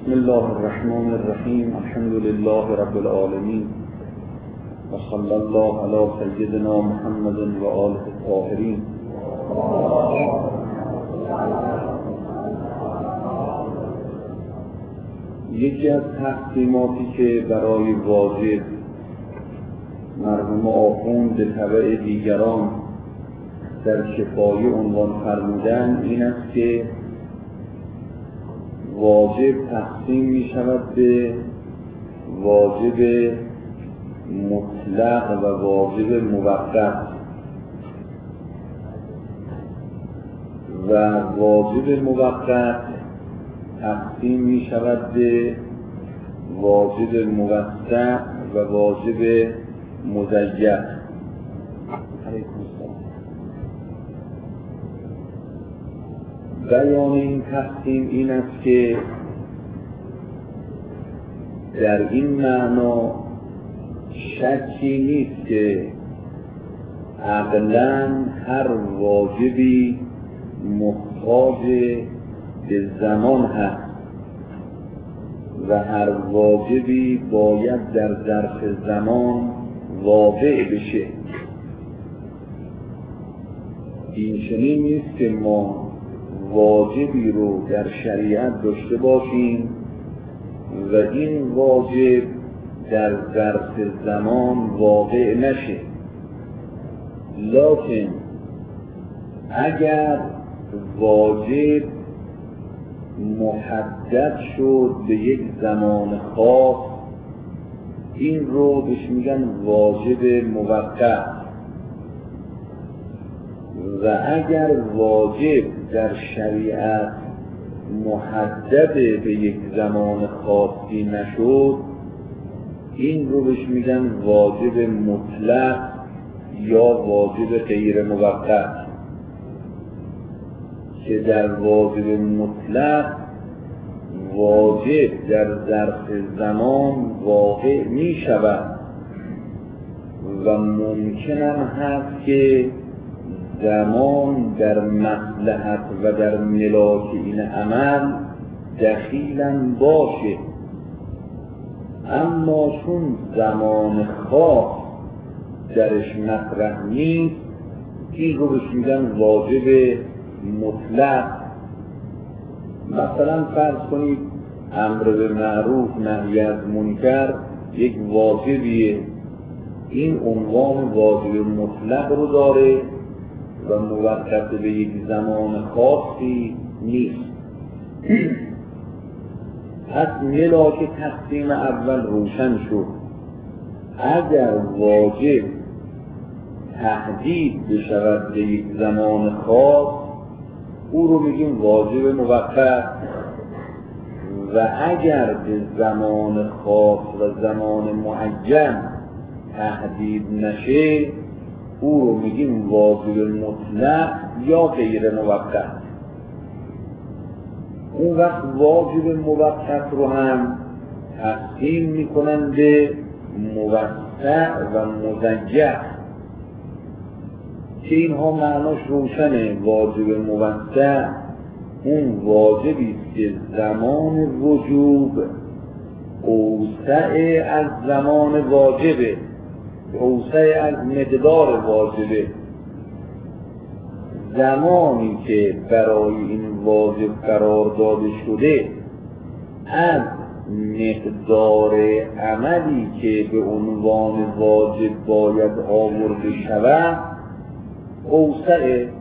بسم الله الرحمن الرحیم. الحمد لله رب العالمین و صلی الله علی سیدنا محمد و آله الطاهرین. یکی از تقسیماتی که برای واجب مرحوم آخوند به تبع دیگران در شفایه عنوان فرمودن این است که واجب تقسیم می شود به واجب مطلق و واجب موقت و واجب موقت تقسیم می شود به واجب موسع و واجب مضیق. بیان این تقسیم این است که در این معنا شکی نیست که عقلاً هر واجبی محتاج به زمان هست و هر واجبی باید در ظرف زمان واقع بشه. این چنین نیست که ما واجبی رو در شریعت داشته باشیم و این واجب در ظرف زمان واقع نشه، لکن اگر واجب محدد شد به یک زمان خاص این رو بهش میگن واجب موقت، و اگر واجب در شریعت محدد به یک زمان خاصی نشد این رو بهش میگن واجب مطلق یا واجب غیر موقت، که در واجب مطلق واجب در ظرف زمان واقع می شود و ممکن هست که زمان در مصلحت و در ملاک این عمل دخیلاً باشه، اما چون زمان خاص درش مطرح نیست این رو بهش میگن واجب مطلق. مثلا فرض کنید امر به معروف نهی از منکر یک واجبیه، این عنوان واجب مطلق رو داره و موقت به یک زمان خاصی نیست. پس ملاک تقسیم اول روشن شد. اگر واجب تحدید بشود به یک زمان خاص او رو میگیم واجب موقت، و اگر به زمان خاص و زمان معین تحدید نشه او رو میگیم واجب مطلق یا غیر موقت. اون وقت واجب موقت رو هم تقسیم میکنن به موسع و مضیق که اینها معناش روشنه. واجب موسع اون واجبی است که زمان وجوب اوسع از زمان واجبه، اوسع از مقدار واجبه. زمانی که برای این واجب قرار داده شده از مقدار عملی که به عنوان واجب باید آورده شود اوسعه.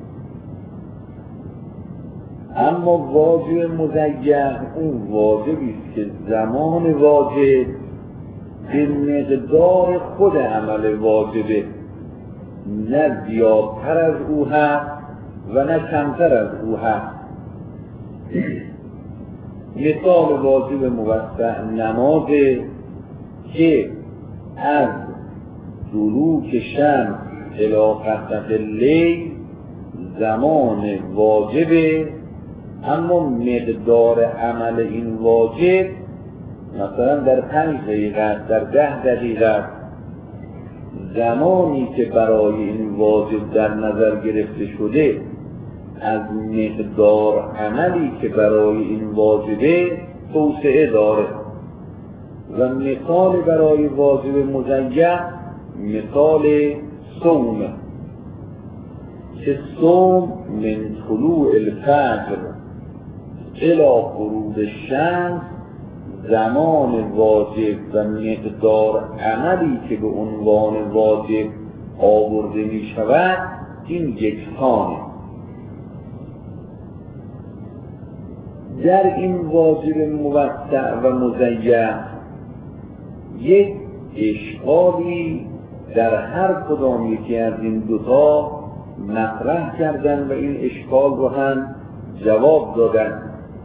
اما واجب مضیق اون واجبی است که زمان واجب به مقدار خود عمل واجبه، نه زیادتر از او هست و نه کمتر از او هست. مثال واجب موسع نمازه که از دلوک شمس الی غسق اللیل زمان واجبه، اما مقدار عمل این واجب مثلا در 5 دقیقه در 10 دقیقه. زمانی که برای این واجب در نظر گرفته شده از مقدار عملی که برای این واجبه توسعه داره و مثال برای واجب مزین مثال صومه که صوم من طلوع الفجر الی غروب الشمس، زمان واجب و مقدار عملی که به عنوان واجب آورده می شود این یکسانه. در این واجب موسع و مزین یک اشکالی در هر کدام یکی از این دوتا مطرح کردن و این اشکال رو هم جواب دادن.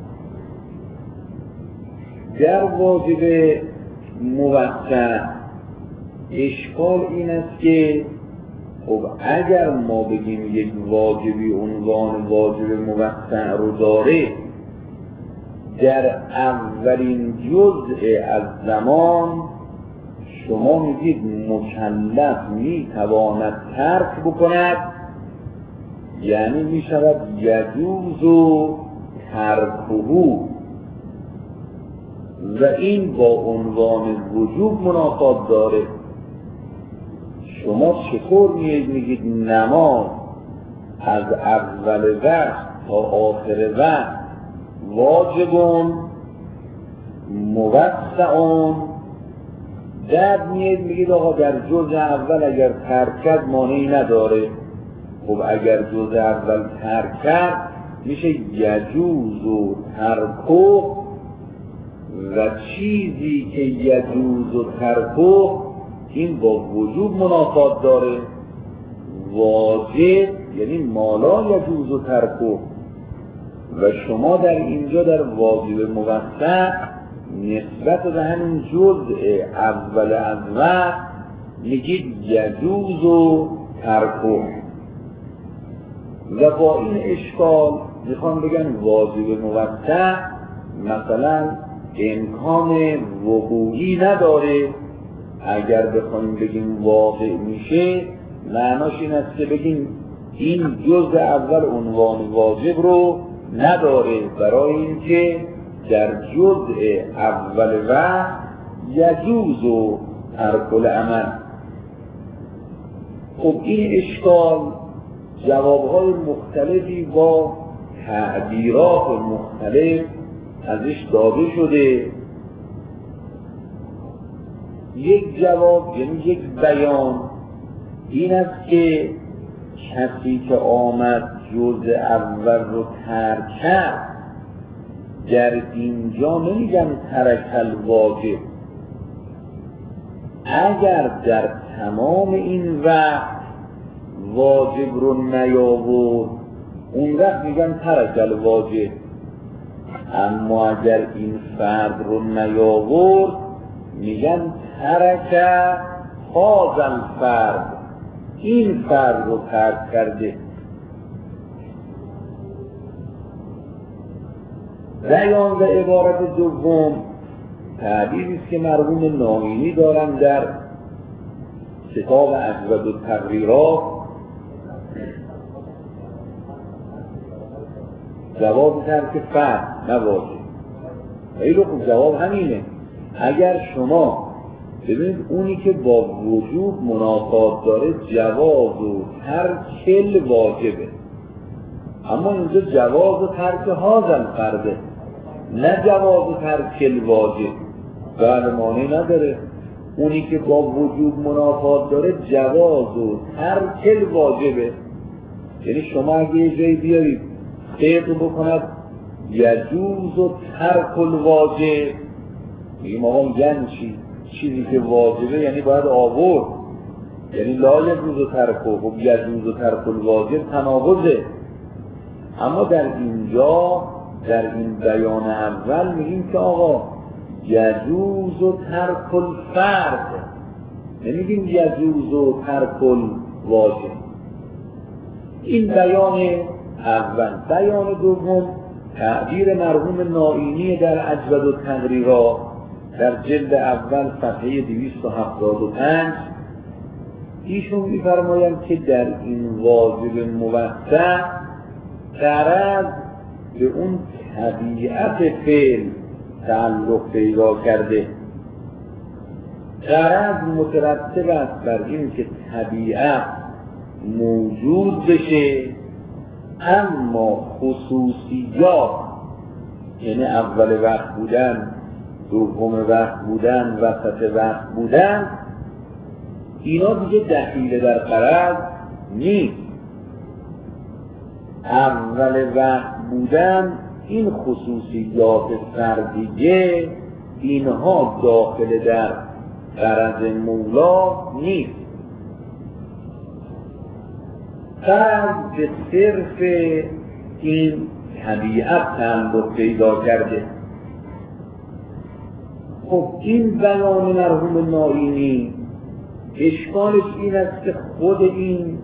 در واجب موسع اشکال این است که خب اگر ما بگیم یک واجبی عنوان واجب موسع رو داره، در اولین جزء از زمان شما میگید مکلف میتواند ترک بکند، یعنی میشود یجوز و ترکه و این با عنوان وجوب منافات داره. شما چطور میگید نماز از اول وقت تا آخر وقت واجبون موسعون، بعد میگید آقا در جزء اول اگر ترک کرد مانعی نداره. خب اگر جزء اول ترک کرد میشه یجوز و ترکه و چیزی که یجوز و ترکه این با وجوب منافات داره. واجب یعنی مالا یجوز و ترکه و شما در اینجا در واجب موسع نسبت به همین جزء اول از وقت میگید یجوز و ترکه و با این اشکال میخوام بگن واجب موسع مثلا امکان وقوعی نداره. اگر بخوایم بگیم واقع میشه معناش این است که بگیم این جزء اول عنوان واجب رو نداره، برای اینکه در جزء اول وقت یجوز و ترک العمل. خب این اشکال جوابهای مختلفی با تعبیرات مختلف ازش داده شده. یک جواب یعنی یک بیان این است که کسی که آمد جزء اول رو ترک کرد، در اینجا نمیگن ترک الواجب. اگر در تمام این وقت واجب رو نیاورد اون وقت میگن ترک الواجب، اما اگر این فرد رو نیاورد میگن ترک هذا الفرد، این فرد رو ترک کرده. بیان و عبارت دوم تعبیری است که مرحوم ناینی دارن در کتاب اجود التقریرات. جواب ترک فرد نواجه. خیلی خوب، جواب همینه. اگر شما ببینید اونی که با وجوب منافات داره جواز و ترک واجبه، اما اینجا جواز و ترک هازن فرده، نه جواز و ترک واجب. بله مانعی نداره. اونی که با وجوب منافات داره جواز و ترک واجبه. یعنی شما اگه یه جایی بیارید قید بکند یجوز و ترک الواجب، میگیم آقا یعنی چی؟ چیزی که واجبه یعنی باید آورد، یعنی لا یجوز و ترکه. خب یجوز و ترک الواجب تناقضه. اما در اینجا در این بیان اول میگیم که آقا یجوز و ترک الفرد، نمیگیم یجوز و ترک الواجب. این بیان اول. بیان دوم تعبیر مرحوم ناینی در اجود التقریرات در جلد اول صفحه 275 ایشون می‌فرمایند که در این واجب موسع غرض به اون طبیعت فعل تعلق پیدا کرده. غرض مترتب است بر این که طبیعت موجود بشه، اما خصوصیات، یعنی اول وقت بودن، دوم وقت بودن، وسط وقت بودن، اینا دیگه دخیل در غرض نیست. اول وقت بودن این خصوصیات فردیه، اینها داخل در غرض مولا نیست. غرض به صرف این طبیعت تعلق پیدا کرده. خب این بیان مرحوم نائینی اشکالش این است که خود این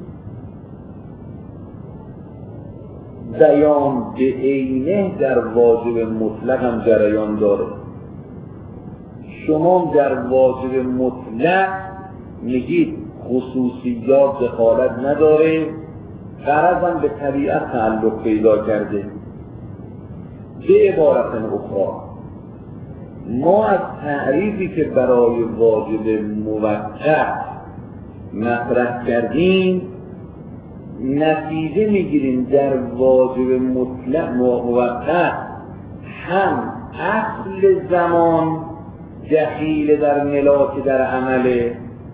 بیان به عینه در واجب مطلق هم جریان داره. شما در واجب مطلق میگید خصوصیات دخالت نداره، غرض هم به طبیعت تعلق پیدا کرده. به عبارت اخرى ما از تعریفی که برای واجب موقت مطرح کردیم نتیجه میگیریم در واجب مطلق موقت هم اصل زمان دخیل در ملاک در عمله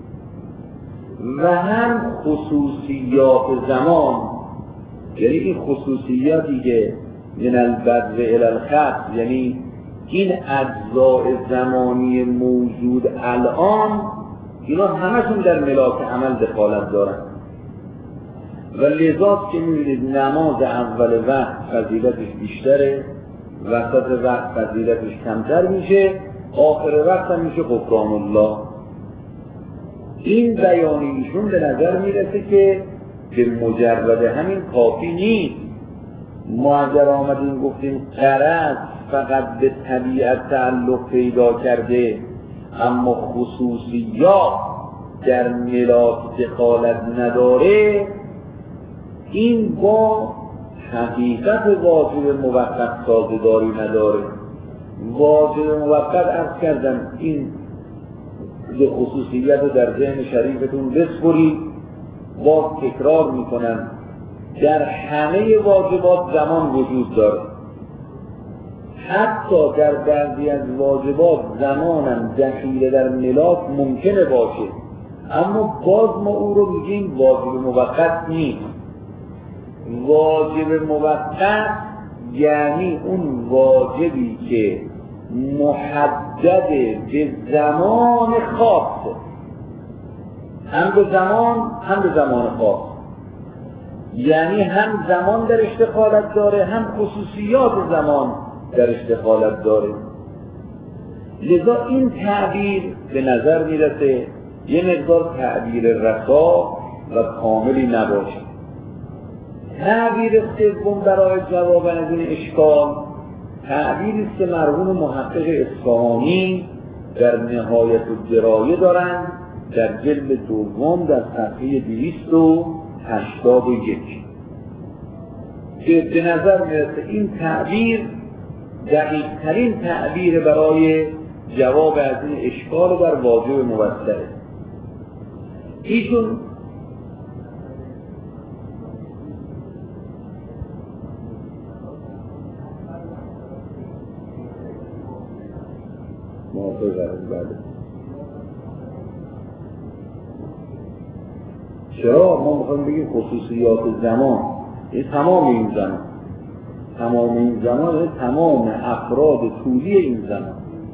و هم خصوصیات زمان، یعنی این خصوصیاتی که من البدو الی الخط، یعنی این اجزاء زمانی موجود الان، اینا همشون در ملاک عمل دخالت دارن و لذا که می‌بینید نماز اول وقت فضیلتش بیشتره، وسط وقت فضیلتش کمتر میشه، آخر وقت هم میشه غفران الله. این بیانیشون به نظر میرسه که به مجرد همین کافی نیست. ما اگر آمدیم گفتیم غرض فقط به طبیعت تعلق پیدا کرده اما خصوصیات در ملاک دخالت نداره، این با حقیقت واجب موقت سازگاری نداره. واجب موقت عرض کردم این یه خصوصیت رو در ذهن شریفتون بسپرید، باز تکرار میکنم، در همه واجبات زمان وجود داره. حتی در بعضی از واجبات زمانم دخیل در ملاک ممکنه باشه، اما باز ما او رو میگیم واجب موقت نیست. واجب موقت یعنی اون واجبی که محدد به زمان خاص، هم به زمان هم به زمان خاص، یعنی هم زمان درش دخالت داره هم خصوصیات زمان درش دخالت داره. لذا این تعبیر به نظر میرسه یه مقدار تعبیر رسا و کاملی نباشه. تعبیر سوم برای جواب از این اشکال تعبیری است که مرحوم محقق اصفهانی در نهایت الدرایه دارند در جلد دوم در صفحه 281 که به نظر میرسه این تعبیر دقیق ترین تعبیر برای جواب از این اشکال در واجب موثره. ایشون چرا ما میخوایم بگیم خصوصیات زمان، این تمام این زمان، تمام این زمان، تمام افراد طولی این زمان.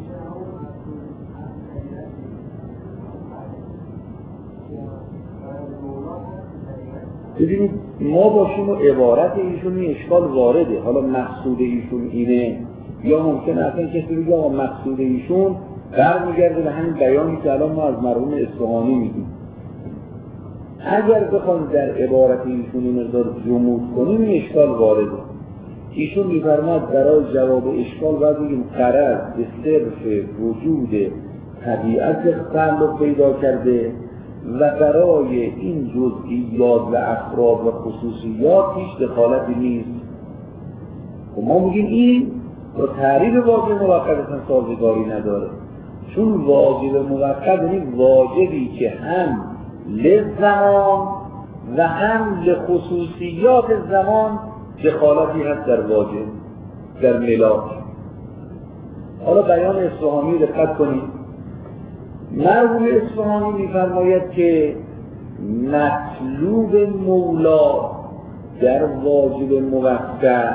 ببینید ما باشیم و عبارت ایشون این اشکال وارده، حالا مقصود ایشون اینه یا ممکنه اصلا کسی بگه آقا مقصود ایشون برمیگرده به همین بیانی که الان ما از مرحوم اصفهانی میگیم. اگر بخوام در عبارت ایشون این مقدار جمود کنیم این اشکال وارده. ایشون میفرماد برای جواب اشکال باید بگیم غرض به صرف وجود طبیعت تعلق پیدا کرده و برای این جزئیات و افراد و خصوصیات هیچ دخالتی نیست. و ما میگیم این با تعریف واجب موقت اصلا سازگاری نداره، چون واجب موقت یعنی واجبی که هم لزمان و هم لخصوصیات زمان دخالتی هست در واجب، در ملاک. حالا بیان اصفهانی دقت کنید. مرحوم اصفهانی می‌فرماید که مطلوب مولا در واجب موقت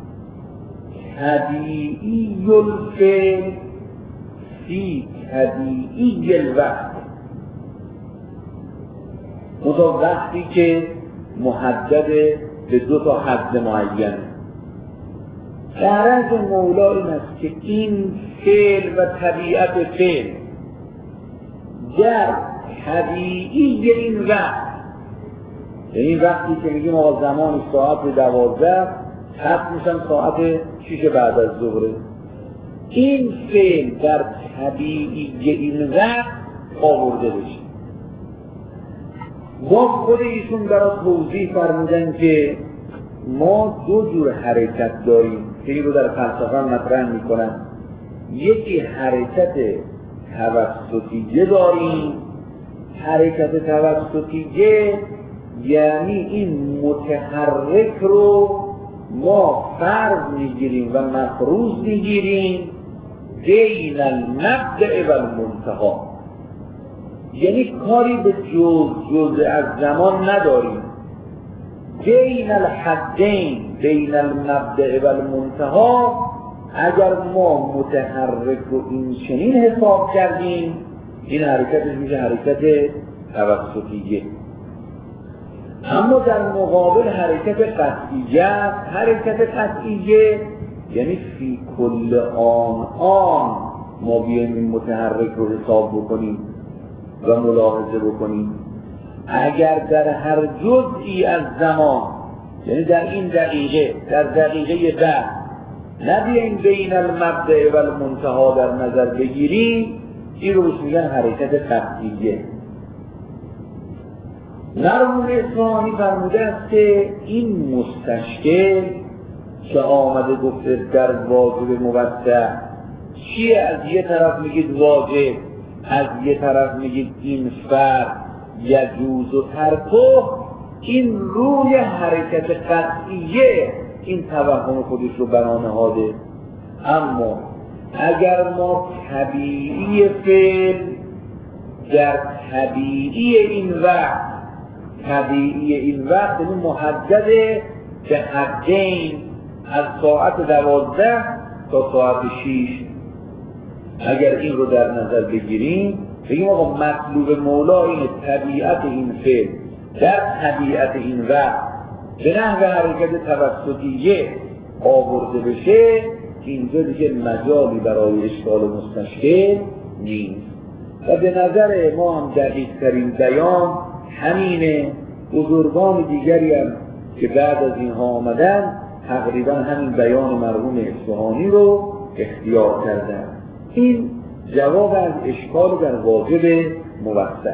طبیعی الفعل فی طبیعی الوقت، منتها وقتی که محدد به دو تا حد معین. غرض مولا این است که این فعل و طبیعت فعل در طبیعی این وقت، یعنی وقتی که میگیم آقا زمان ساعت 12 حد میشن ساعت 6 بعد از ظهره، این فعل در طبیعی این وقت آورده بشه. با خود ایشون برای توضیح فرمودن که ما دو جور حرکت داریم که این رو در فلسفه مطرح میکنن. یکی حرکت توسطیه داریم. حرکت توسطیه یعنی این متحرک رو ما فرض میگیریم و مفروض میگیریم بین المبدأ و المنتهی، یعنی کاری به جزء از زمان نداریم. بین الحدین، بین المبدأ و المنتهی، اگر ما متحرک رو این چنین حساب کردیم این حرکتش میشه حرکت توسطیه. اما در مقابل حرکت قطعیه، حرکت قطعیه یعنی فی کل آن ما بیایم این متحرک رو حساب بکنیم و ملاحظه بکنیم. اگر در هر جزئی از زمان، یعنی در این دقیقه، در دقیقه بعد نبیایم بین المبدأ و المنتهی در نظر بگیریم، این رو میگن حرکت قطعیه. مرحوم اصفهانی فرموده است که این مستشکل که آمده گفته در واجب موسع چیه؟ از یه طرف میگید واجب، از یه طرف میگید این فرض یجوز و ترکه، این روی حرکت قطعیه این توهم خودش رو بنا نهاده. اما اگر ما طبیعی فعل در طبیعی این وقت، طبیعی این وقت یعنی محدد به حدین از ساعت 12 تا ساعت 6، اگر این رو در نظر بگیریم بگیم آقا مطلوب مولا این طبیعت این فعل در طبیعت این وقت به نحو حرکت توسطیه آورده بشه، اینجا دیگه مجالی برای اشکال مستشکل نیست. و به نظر ما هم دقیق ترین بیان همینه. بزرگان دیگری هم که بعد از اینها آمدن تقریبا همین بیان مرحوم اصفهانی رو اختیار کردن. این جواب از اشکال در واجب موسع.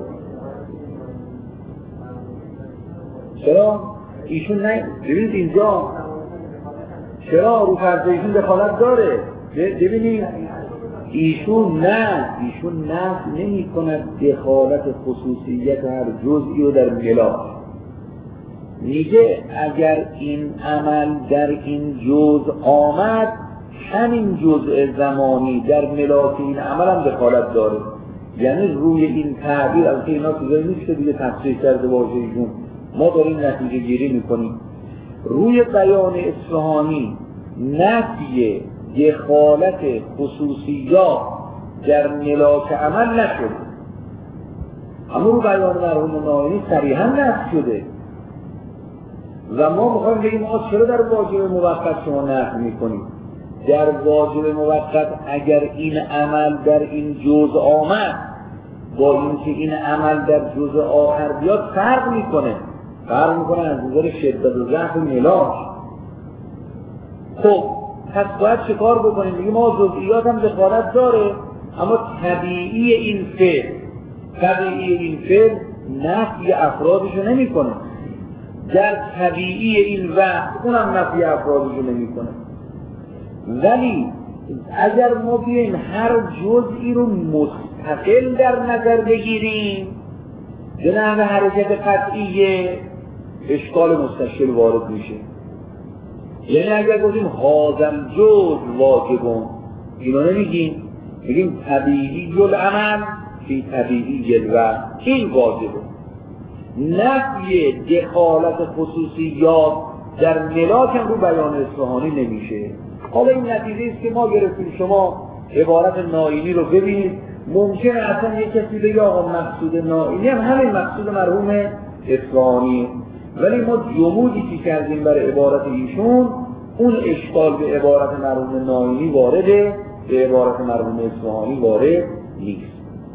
چرا؟ ایشون نه، ببینید اینجا چرا رو فرض ایشون دخالت داره؟ ببینید ایشون نفی نمی کند دخالت خصوصیت هر جزئی رو در ملاک. میگه اگر این عمل در این جزء آمد، همین جزء زمانی در ملاک این عمل هم دخالت داره. یعنی روی این تعبیر، از که اینا چیزایی نیست که دیگه تفسیر کرده باشه ایشون، ما داریم نتیجه گیری میکنیم. روی بیان اصفهانی نفی دخالت خصوصیات در ملاک عمل نشده، اما رو بیان مرحوم ناینی صریحا نفی شده. و ما میخوایم بگیم ما چرا در واجب موقت شما نفی میکنیم؟ در واجب موقت اگر این عمل در این جزء آمد با اینکه این عمل در جزء آخر بیاد فرق میکنه از نظر شدت و ضعف ملاک. خب پس باید چه کار بکنیم؟ بگیم ما جزئیات هم دخالت داره، اما طبیعی این فعل نفی افرادشو نمی کنه. در طبیعی این وقت اونم نفی افرادشو نمی کنه. ولی اگر ما بیاییم هر جزئی رو مستقل در نظر بگیریم به نحو حرکت قطعیه اشکال مستشکل وارد میشه. یعنی اگر گفتیم هذا الجزء واجب، اینو نمیگیم، میگیم طبیعی العمل فی طبیعی الوقت، این واجبه. نفی دخالت خصوصیات در ملاک هم رو بیان اصفهانی نمیشه. حالا این نتیجه است که ما گرفتیم. شما عبارت نائینی رو ببینید، ممکنه اصلا یک کسی بگه آقا مقصود نائینی هم همین مقصود مرحوم اصفهانی، ولی ما جمودی که کردیم برای عبارت ایشون، اون اشکال به عبارت مرحوم نائینی وارده، به عبارت مرحوم اصفهانی وارد نیست.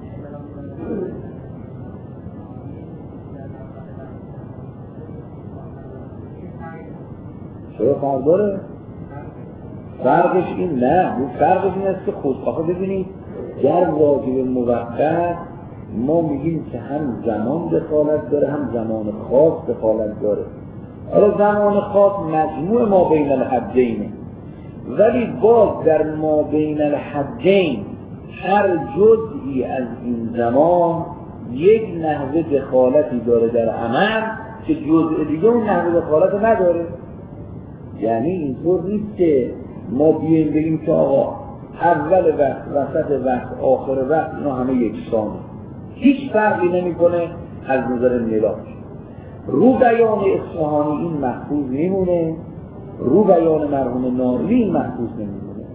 چرا فرق داره؟ فرقش این نه، فرقش این است که خودخواه ببینید در واجب موقت ما میگیم که هم زمان دخالت داره هم زمان خاص دخالت داره. حالا زمان خاص مجموع ما بین الحدینه، ولی باز در ما بین الحدین هر جزئی از این زمان یک نحوه دخالتی داره در عمل که جزء دیگه اون نحوه دخالت نداره. یعنی اینطور نیست که ما بیاییم بگیم که آقا اول وقت، وسط وقت، آخر وقت اینا همه یکسانه، هیچ فرقی نمیکنه از نظر ملاک. رو بیان اصفهانی این محفوظ نمونه، رو بیان مرحوم نائینی این محفوظ نمونه.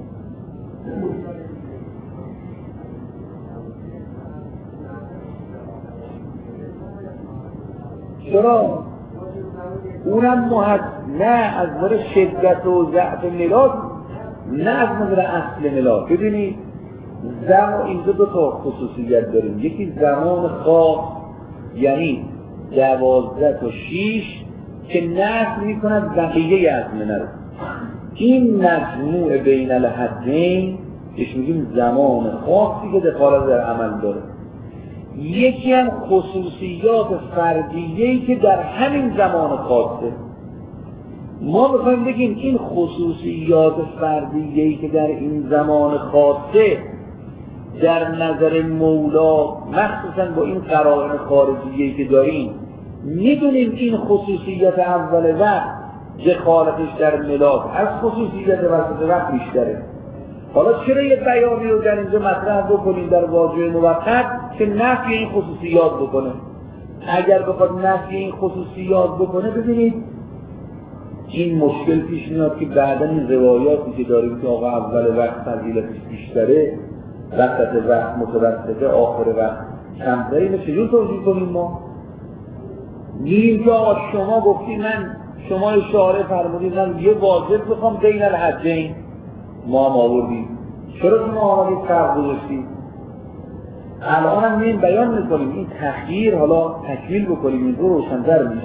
چرا؟ اونم نه از نظر شدت و ضعف ملاک، نه از نظر اصل ملاک. ببینید زمان اینجا دو تا خصوصیت داریم، یکی زمان خاص یعنی 12 تا 6 که نفی میکند بقیه ازمنه رو، این مجموع بین الحدین بهش میگیم زمان خاصی که دخالت در عمل داره. یکی هم خصوصیات فردیه‌ای که در همین زمان خاصه. ما میخوایم بگیم این خصوصیات فردیه‌ای که در این زمان خاصه در نظر مولا، مخصوصا با این قرائن خارجیه‌ای که داریم، میدونیم این خصوصیت اول وقت دخالتش در ملاک از خصوصیت وسط وقت بیشتره. حالا چرا یه بیانی رو در اینجا مطرح بکنیم در واجب موقت که نفی این خصوصیات بکنه؟ اگر بخواد نفی این خصوصیات بکنه، ببینید این مشکل پیش میاد که بعدا این روایاتی که داریم که آقا اول وقت فضیلتش بیشتره، وسط وقت متوسطه، آخر وقت کمتره، اینو چجور توجیه کنیم؟ ما میگیم که آقا شما گفتی شما اشاره فرمودید من یه واجب بخوام بین الحدین، ما هم آوردیم، چرا شما آمدید فرق گذاشتید؟ الان هم این بیان میکنیم این تخییر حالا تکمیل بکنیم، این رو روشن‌تر میشه.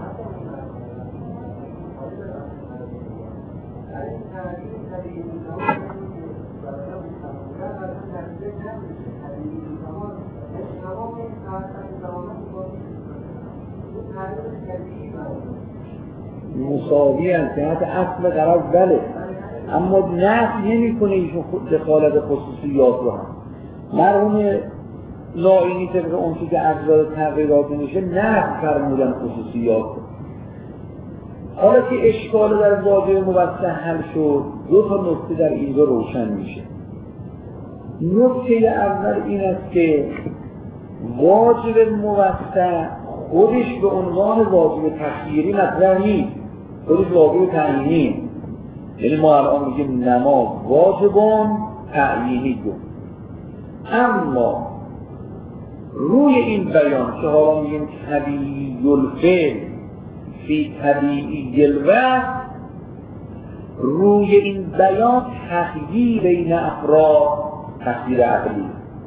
مساوی از جهت اصل قرار بله، اما نفی نمی کنه ایشون دخالت خصوصیات رو هم. مرحوم نائینی طبق اون چیز که اجزای تغییرات نمیشه نفی فرمودن خصوصیات رو. حالا که اشکال در واجب موسع حل شد، دو تا نکته در اینجا روشن میشه. نکته اول این است که واجب موسع خودش به عنوان واجب تخییری مطرح نیست، خودش واجب تعیینی. یعنی ما الان میگیم نماز واجبان تعیینی دو، اما روی این بیان که حالا میگیم طبیعی الفعل فی طبیعی الوقت، روی این بیان تخییر بین افراد تخییر عقلی.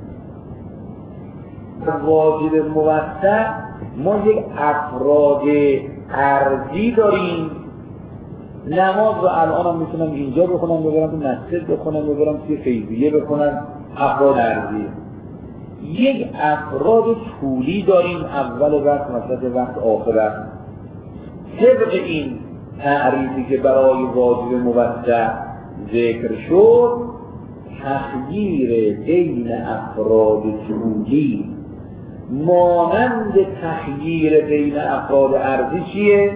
واجب موسع ما یک افراد ارضی داریم، نماز رو الان هم میتونم اینجا بخونم، ببرم تو مسجد بخونم، ببرم توی فیضیه بخونم، افراد ارضی. یک افراد طولی داریم، اول وقت، وسط وقت، آخر وقت. طبق این تعریفی که برای واجب موسع ذکر شد تخییر بین افراد جهودی مانند تخییر بین افراد ارضی چیه؟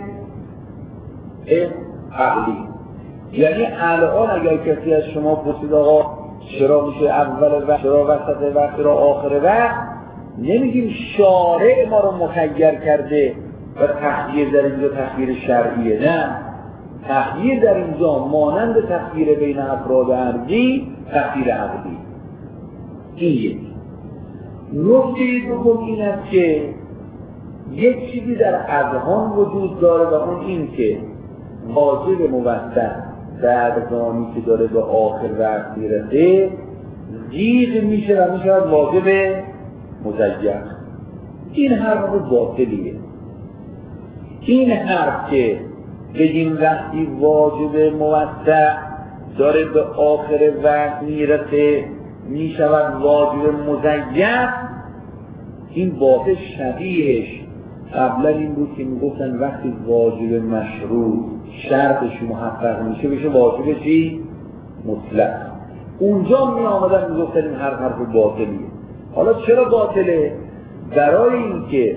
عقلی. یعنی الان اگر کسی از شما پرسید آقا چرا میشه اول وقت، چرا وسط وقت، چرا آخر وقت، نمیگیم شارع ما رو مخیر کرده و تخییر در اینجا تخییر شرعیه، نه، تخییر در اینجا مانند تخییر بین افراد ارضی تخییر عقلی. این یک. نکته دوم این است که یک چیزی در اذهان وجود داره و اون این که واجب موسط در زمانی که داره به آخر وقت میرسه زیغ میشه و میشه واجب مزین. این حرف باطلیه. این حرف که بگیم وقتی واجب موسط داره به آخر وقت میرسه میشود واجب مزین، این باطل شبیهش قبلا این بود که میگفتن وقتی واجب مشروط شرطش محقق میشه بشه واجب چی؟ مطلق. اونجا می آمدن میگفتن این حرف باطلیه. حالا چرا باطله؟ برای اینکه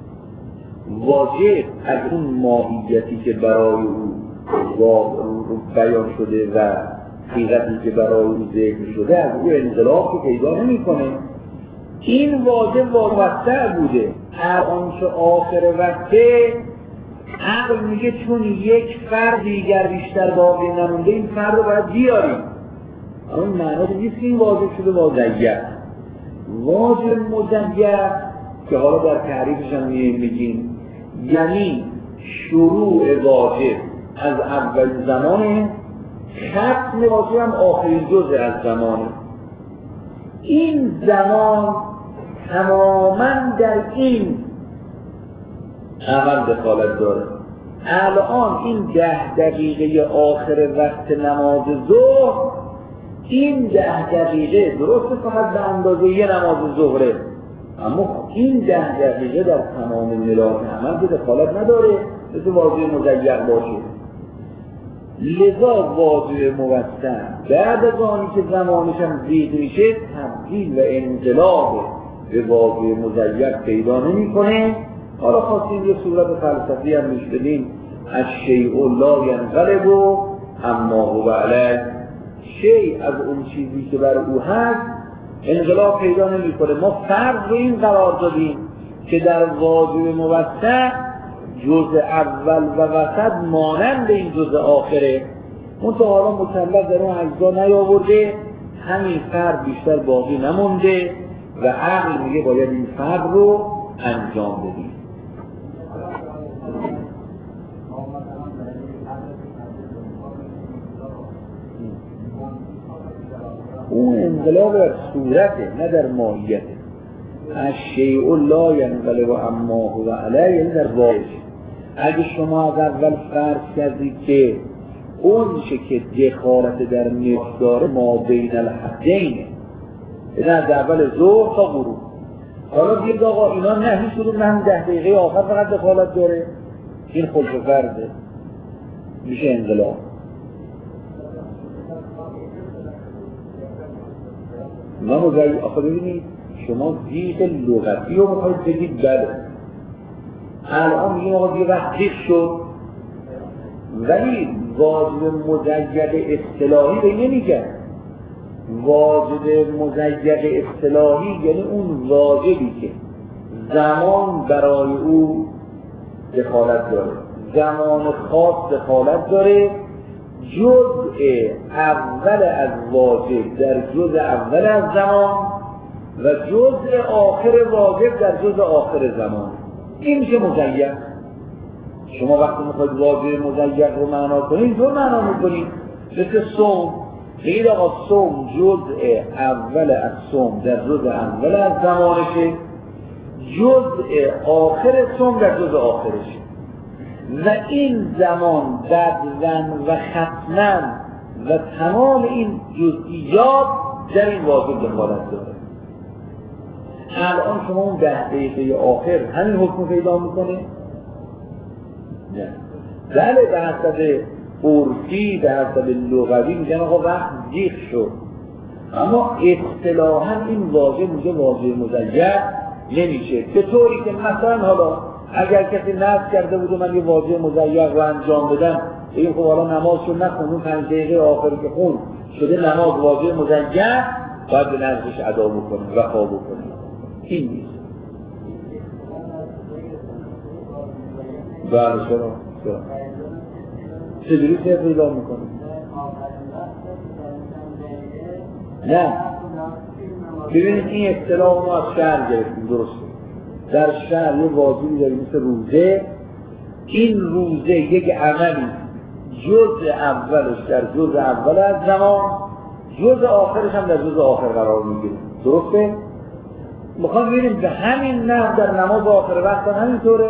واجب از اون ماهیتی که برای او بیان شده و حقیقتی که برای او ذکر شده از او انقلاب که پیدا نمی‌کنه. این واجب واسطه بوده. هر آنچه آخر وقته عقل میگه چون یک فرد دیگر بیشتر باقی نمونده این فرد رو باید بیاریم. اما این معنی نیست که این واجب شده واجب مزین که حالا در تعریفش هم میگیم یعنی شروع واجب از اول زمانه، ختم واجب هم آخرین جزء از زمانه. این زمان تماما در این عمل دخالت داره. الان این 10 دقیقه آخر وقت نماز ظهر، این 10 دقیقه درسته فقط به اندازه یه نماز ظهره، اما این 10 دقیقه در تمام ملاک عمل که دخالت نداره مثل واجب مزین باشه. لذا واجب موسط بعد از آنی که زمانش هم زیاد میشه تبدیل و انقلاب به واجب مزین پیدا نمیکنه. حالا خواستیم یه صورت فلسفی هم میشدیم از شیء لا ینقلب اما هو علیه، شیء از اون چیزی که بر او هست انقلاب پیدا نمیکنه. ما فرض رو این قرار دادیم که در واجب موسط جزء اول و وسط مانند این جزء آخره، اون تا حالا مکلف در اون اجزا نیاورده، همین فرد بیشتر باقی نمونده و عقل میگه باید این فرد رو انجام بدیم. اون انقلاب در صورته نه در ماهیته. الشیء لا ینقلب اما هو علیه، یعنی در واقع. اگه شما از اول فرض کردید که اون چه که دخالت در مقدار ما بین الحدین، یعنی از اول ظهر تا غروب، حالا بگید آقا اینا نه هیچ کدوم نه 10 دقیقه آخر فقط دخالت داره، این خلف فرضه، میشه انقلاب. ما مجایی آخه ببینید شما زیغ لغتی رو میخواید بگید بله الان میگیم آقا دیگه وقت زیغ شد، ولی واجب مزید اصطلاحی به نمیگن. واجب مزید اصطلاحی یعنی اون واجبی که زمان برای او دخالت داره، زمان خاص دخالت داره، جزء اول از واجب در جزء اول از زمان و جزء آخر واجب در جزء آخر زمان. این میشه مزین. شما وقتی میخواید واجب مزین رو معنا کنید اینطور معنا میکنید مثل صوم، بگید آقا صوم جزء اول از صوم در جزء اول از زمانشه، جزء آخر صوم در جزء آخرشه و این زمان بدون و ختما و تمام این جزئیات در این واجب دخالت داره. الان شما اون 10 دقیقه آخر همین حکم پیدا میکنه؟ نه. بله به حسب عرفی به حسب لغوی میگن آقا وقت جیغ شد، اما اصطلاحاً این واژه میگه واژه مزین نمیشه. به طوری که مثلا حالا اگر کسی نصب کرده بود و من یه واژه مزین رو انجام بدم، این خب حالا نماز رو نخوندون 5 دقیقه آخری که خون شده نماز واژه مزین، باید به نظرش ادا بکنیم وفا بکنیم. این نیست. بله چرا؟ چجوری پیدا میکنیم؟ نه ببینید این اصطلاح ما از شهر گرفتیم، درسته. در شهر یه واجبی داریم مثل روزه. این روزه یک عملی جزء اولش در جزء اول از زمان، جزء آخرش هم در جزء آخر قرار میگیره، درسته؟ میخوام ببینیم به همین نحو در نماز آخر وقت هم همینطوره؟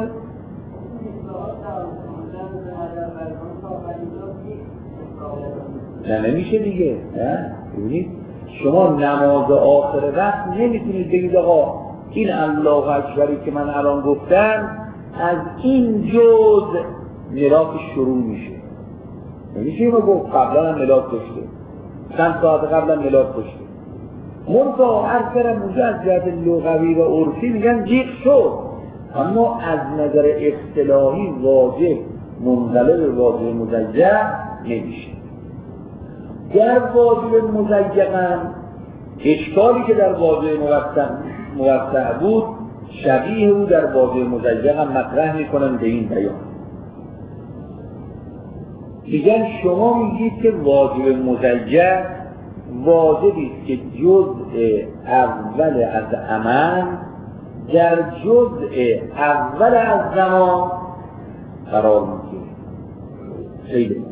نه نمیشه دیگه. نه ببینید شما نماز آخر وقت نمیتونید بگید آقا این الله اکبری که من الان گفتم از این جزء میراث شروع میشه. نمیشه اینو گفت قبلا هم میلاد داشته، چند ساعت قبل هم میلاد داشته. منتها اکثر اونجا از جهت لغوی و عرفی میگن جیغ شد، اما از نظر اصطلاحی واژه منقلب واژه مزین نمیشه. در واژه مزین اشکالی که در واژه موسع بود شبیه او در واژه مزین هم مطرح میکنن به این بیان. میگن شما میگید که واژه مزین واجبی است که جزء اول از عمل در جزء اول از زمان قرار میگیره. خیلی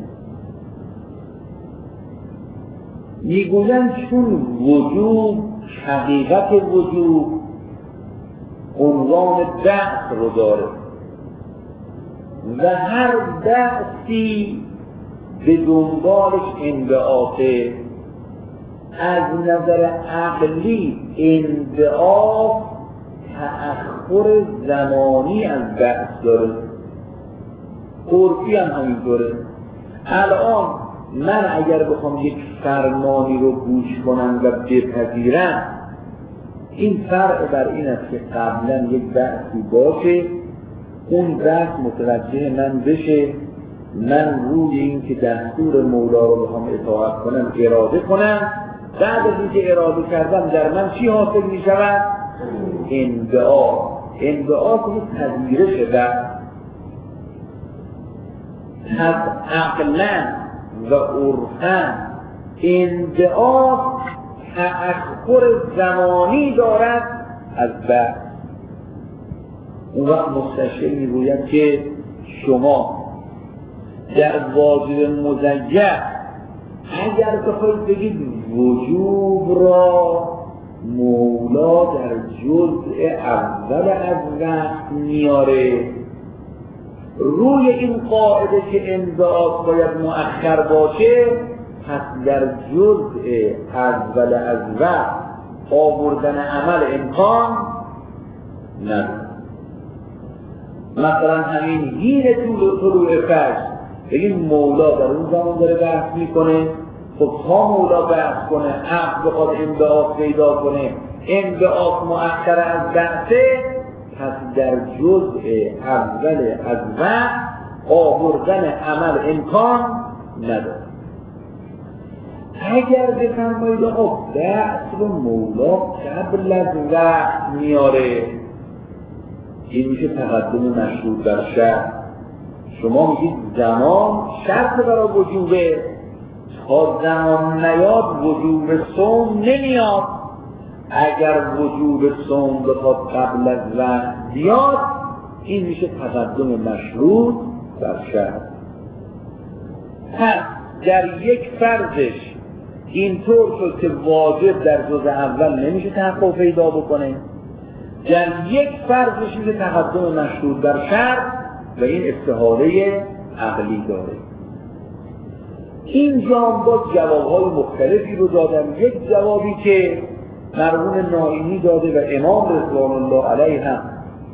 میگویند چون وجوب حقیقت وجوب عنوان بعث رو داره و هر بعثی به دنبالش انبعاثه، از نظر عقلی انبعاث تأخر زمانی از بعث داره، عرفی هم همینطوره. الان من اگر بخوام یک فرمانی رو گوش کنم و بپذیرم، این فرق بر این است که قبلا یک بحثی باشه، اون بحث متوجه من بشه، من روی این که دستور مولا رو بخوام اطاعت کنم اراده کنم، بعد از اینکه اراده کردم در من چی حاصل می شود؟ انبعاث یک پذیرش بحث. پس عقلا و عرفاً انبعاث تأخر زمانی دارد از بعد. اون وقت مستشفی میگوید که شما در واجب مزین اگر بخواید بگید وجوب را مولا در جزء اول از وقت میاره، روی این قاعده که انبعاث باید مؤخر باشه، پس در جزء اول از وقت آوردن عمل امکان نداره. مثلا همین گیر طلوع فجر بگیم مولا در اون زمان داره بحث میکنه، خب تا مولا بحث کنه عقل بخواد انبعاث پیدا کنه، انبعاث مؤخر از بحثه، پس در جزء اول از وقت آوردن عمل امکان نداره. اگر بفرمایید آقا بحث رو مولا قبل از وقت میاره، این میشه تقدم مشروط در شرط. شما میگید زمان شرط برای وجوبه، تا زمان نیاد وجوب صوم نمیاد. اگر وجوب صوم بخواد قبل از وقت بیاد، این میشه تقدم مشروط در شرط. پس در یک فرضش اینطور شد که واجب در جزء اول نمیشه تحقق پیدا بکنه، در یک فرضش میشه تقدم مشروط در شرط و این استحاله عقلی داره. اینجا با جوابهای مختلفی رو دادم. یک جوابی که مرحوم نائینی داده و امام رضوان الله علیه هم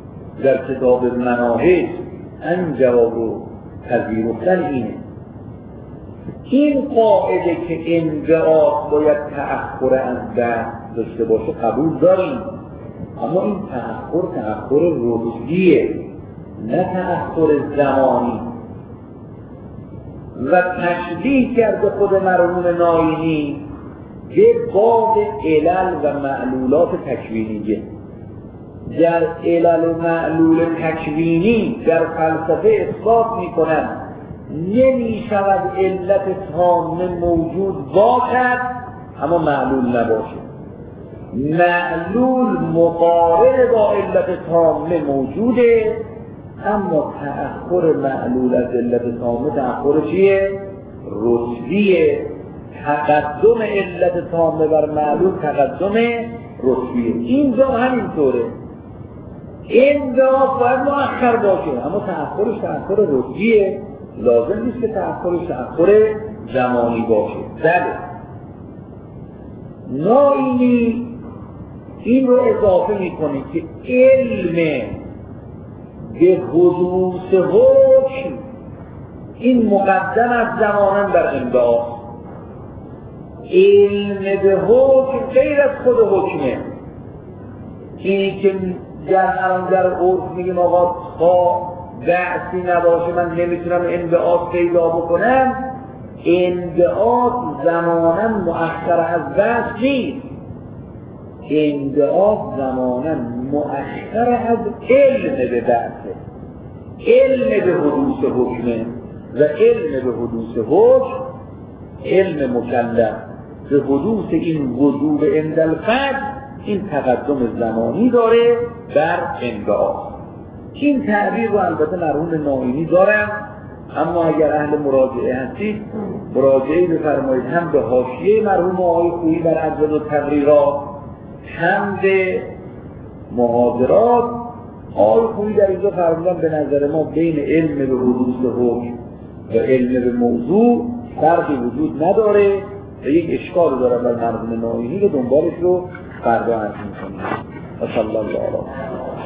در کتاب مناهج این جواب رو پذیرفتن اینه این قاعده که انبعاث باید تأخر از دست داشته باشه قبول داریم، اما این تأخر رتبیه نه تأخر زمانی. و تشبیه کرده خود مرحوم ناینی به باب علل و معلولات تکوینیه. در علل و معلول تکوینی در فلسفه اثبات میکنن نمی شود علت تامه موجود باشد اما معلول نباشه، معلول مقارن با علت تامه موجوده اما تأخر معلول از علت تامه تأخر چیه؟ رتبیه. تقدم علت تامه بر معلول تقدم رتبیه. اینجا همینطوره، انبعاث باید مؤخر باشه اما تأخرش تأخر رتبیه، لازم نیست که تأخرش تأخر زمانی باشه. بله ناینی این رو اضافه میکنه که علم به حدوث حکم این مقدم از زمانن بر انبعاث. علم به حکم غیر از خود حکمه. اینی که در عرف میگیم آقا تا بحثی نباشه من نمیتونم انبعاث پیدا بکنم، انبعاث زمانا مؤخر از بحث نیست، انبعاث زمانا مؤخر از علم به بحثه. علم به حدوث حکمه و علم به حدوث حکم علم مکلف به حدوث این وجوب اندلفت این تقدم زمانی داره بر انبعاث. این تعبیر رو البته مرحوم ناینی دارم، اما اگر اهل مراجعه هستید مراجعه بفرمایید هم به حاشیه مرحوم آقای خویی بر عدد و تقریرات هم به محاضرات. آقای خویی در اینجا فرمودن به نظر ما بین علم به حدوث حکم و علم به موضوع فرقی وجود نداره و یک اشکال داره بر مرحوم ناینی و دنبالش رو فردا عرض می‌کنیم. و صلی الله علیه